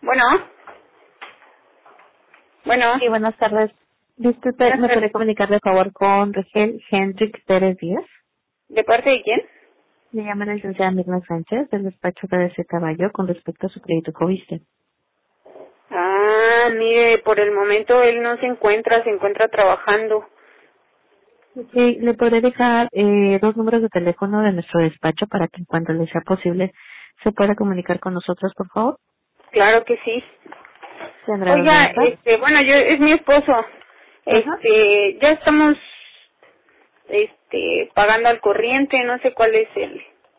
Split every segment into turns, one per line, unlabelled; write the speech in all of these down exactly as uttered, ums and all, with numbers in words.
Bueno, bueno.
Sí, buenas tardes. Disculpe,
Buenas
¿me
tardes.
puede comunicar de favor con Regel Hendrik Pérez Díaz?
¿De parte de quién?
Le llama la licenciada Mirna Sánchez del despacho de D C Caballo con respecto a su crédito Coviste.
Ah, mire, por el momento él no se encuentra, se encuentra trabajando.
Sí, le podré dejar eh, dos números de teléfono de nuestro despacho para que en cuanto le sea posible se pueda comunicar con nosotros, por favor.
Claro que sí.
Tendrá dos
Oiga,
minutos.
este, bueno, yo es mi esposo.
Ajá.
Este, ya estamos, este, pagando al corriente, no sé cuál es el,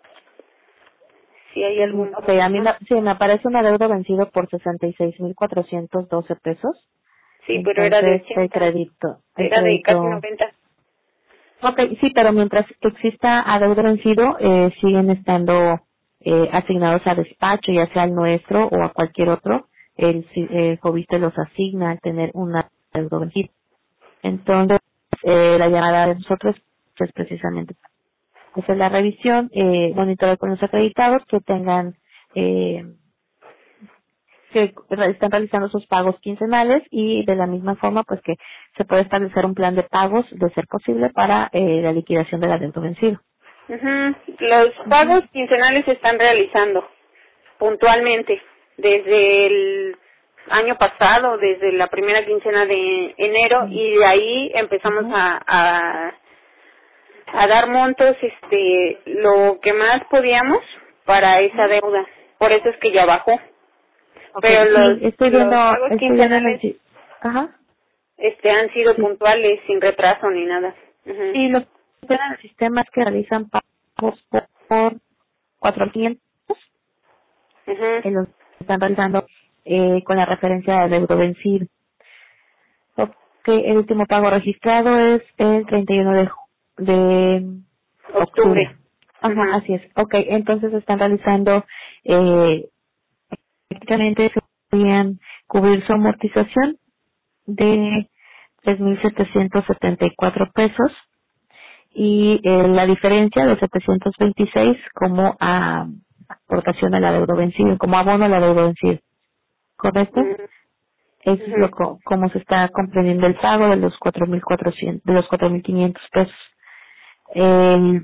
si hay
Mm,
algún
Ok, a mí
problema.
me, sí, me aparece un adeudo vencido por sesenta y seis mil cuatrocientos doce pesos.
Sí, pero era de
Entonces, el
ochenta,
crédito, el
era de casi
crédito.
noventa.
Ok, sí, pero mientras exista adeudo vencido, eh, siguen estando eh, asignados a despacho, ya sea al nuestro o a cualquier otro. El, si- el Fobiste los asigna al tener un adeudo vencido. Entonces, eh, la llamada de nosotros es precisamente hacer la revisión, eh, monitorear con los acreditados que tengan eh, que re- están realizando sus pagos quincenales y de la misma forma pues que se puede establecer un plan de pagos de ser posible para eh, la liquidación del adeudo vencido.
Ujú. Los
Ujú.
pagos quincenales se están realizando puntualmente desde el año pasado, desde la primera quincena de enero,
Mm.
y de ahí empezamos
Ujú.
a, a, a dar montos, este, lo que más podíamos para esa
Ujú.
deuda. Por eso es que ya bajó. Pero
Okay,
los
sí, estoy viendo,
los pagos
estoy viendo en el,
quincenales,
si- ajá,
este, han sido
sí,
puntuales, sin retraso ni nada. Ujú.
sí, lo que ven en el sistema es que realizan pagos por, por cuatro mil quinientos,
Ujú.
eh, los están realizando eh, con la referencia de adeudo vencido. Ok, el último pago registrado es el treinta y uno de, ju- de octubre.
Octubre.
Ajá,
Ujú.
así es. Ok, entonces están realizando, eh, prácticamente se podrían cubrir su amortización de tres mil setecientos setenta y cuatro pesos y eh, la diferencia de setecientos veintiséis como a aportación al adeudo vencido, como abono al adeudo vencido. ¿Correcto?
Ujú.
Eso es lo
Ujú.
co- como se está comprendiendo el pago de los cuatro mil cuatrocientos, de los cuatro mil quinientos pesos. Eh,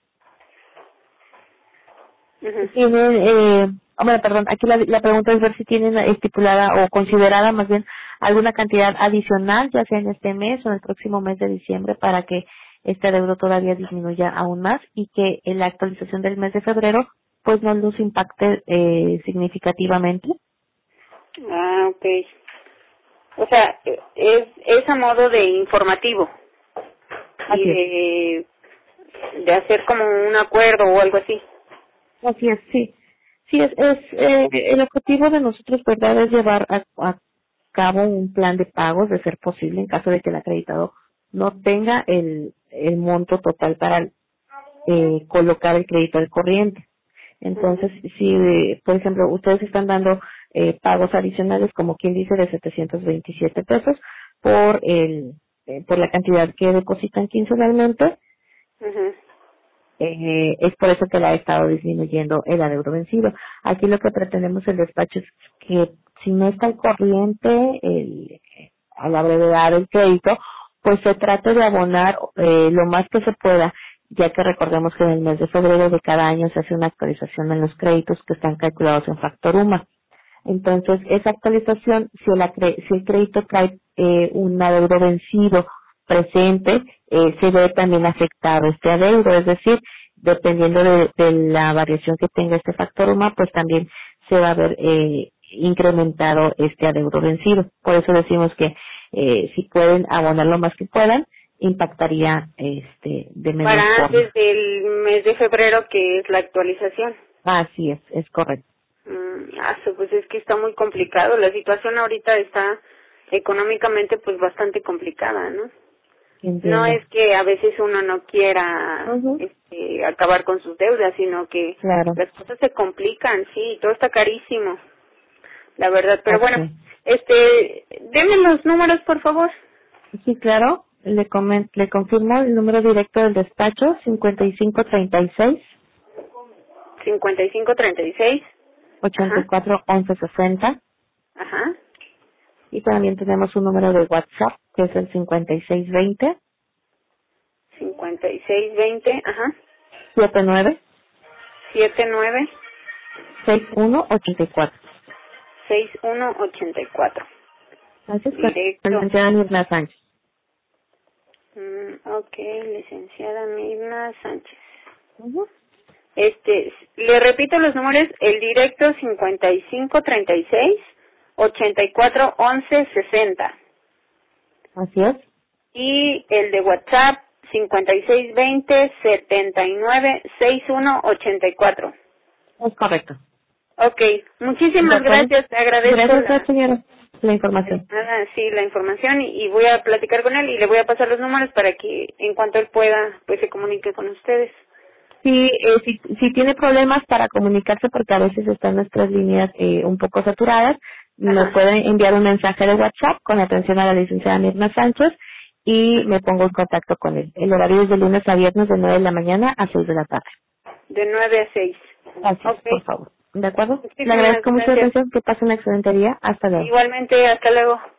Ujú.
tienen, eh, hombre, perdón, aquí la, la pregunta es ver si tienen estipulada o considerada más bien alguna cantidad adicional, ya sea en este mes o en el próximo mes de diciembre, para que este adeudo todavía disminuya aún más y que en la actualización del mes de febrero pues no nos impacte eh, significativamente.
Ah, ok. O sea, e- es, es a modo de informativo y
Así es.
de, de hacer como un acuerdo o algo así.
Así es, sí. Sí, es, es eh, el objetivo de nosotros, ¿verdad?, es llevar a, a cabo un plan de pagos, de ser posible, en caso de que el acreditado no tenga el, el monto total para eh, colocar el crédito al corriente.
Ujú.
Entonces, si, eh, por ejemplo, ustedes están dando eh, pagos adicionales, como quien dice, de setecientos veintisiete pesos por el eh, por la cantidad que depositan quincenalmente,
Ujú.
eh, es por eso que la ha estado disminuyendo el adeudo vencido. Aquí lo que pretendemos el despacho es que si no está al corriente el, a la brevedad del crédito, pues se trate de abonar eh, lo más que se pueda, ya que recordemos que en el mes de febrero de cada año se hace una actualización en los créditos que están calculados en factor UMA. Entonces, esa actualización, si el, acre- si el crédito trae eh, un adeudo vencido presente, eh, se ve también afectado este adeudo, es decir, dependiendo de, de la variación que tenga este factor UMA, pues también se va a ver eh, incrementado este adeudo vencido. Por eso decimos que eh, si pueden abonar lo más que puedan, impactaría este de menor
Para
forma.
antes del mes de febrero, que es la actualización.
Así es, es correcto.
Mm, ah, su- pues es que está muy complicado. La situación ahorita está económicamente pues bastante complicada, ¿no? No
Entiendo.
es que a veces uno no quiera
Ujú.
este, acabar con sus deudas, sino que
Claro.
las cosas se complican, sí, todo está carísimo, la verdad. Pero bueno,
Ok.
este, deme los números, por favor.
Sí, claro. Le, comen- le confirmo el número directo del despacho, cincuenta y cinco treinta y seis,
cincuenta y cinco treinta y seis.
ochenta y
Ajá.
cuatro once sesenta.
Ajá.
Y también tenemos un número de WhatsApp, que es el cincuenta y seis veinte,
cincuenta y seis veinte, ajá.
setenta y nueve,
siete nueve,
sesenta y uno ochenta y cuatro.
seis uno ochenta y cuatro.
Gracias,
Directo.
licenciada Mirna Sánchez.
Mm, ok, licenciada Mirna Sánchez.
Uh-huh.
Este, le repito los números, el directo cincuenta y cinco treinta y seis, ochenta y cuatro once sesenta.
Así es.
Y el de WhatsApp cincuenta y seis veinte, setenta y nueve, sesenta y uno ochenta y cuatro.
Es correcto.
Ok, muchísimas gracias, te agradezco.
Gracias,
la,
señora, la información.
nada, sí, la información y, y voy a platicar con él y le voy a pasar los números para que en cuanto él pueda, pues se comunique con ustedes.
Sí, eh, si, si tiene problemas para comunicarse, porque a veces están nuestras líneas eh, un poco saturadas, nos
Ajá.
pueden enviar un mensaje de WhatsApp con atención a la licenciada Mirna Sánchez y me pongo en contacto con él. El horario es de lunes a viernes de nueve de la mañana a seis de la tarde.
De nueve a seis.
Así es,
Ok.
por favor. ¿De acuerdo? Le
Muchísimas
agradezco mucho la
gracias.
atención. Que pase un excelente día. Hasta luego.
Igualmente, hasta luego.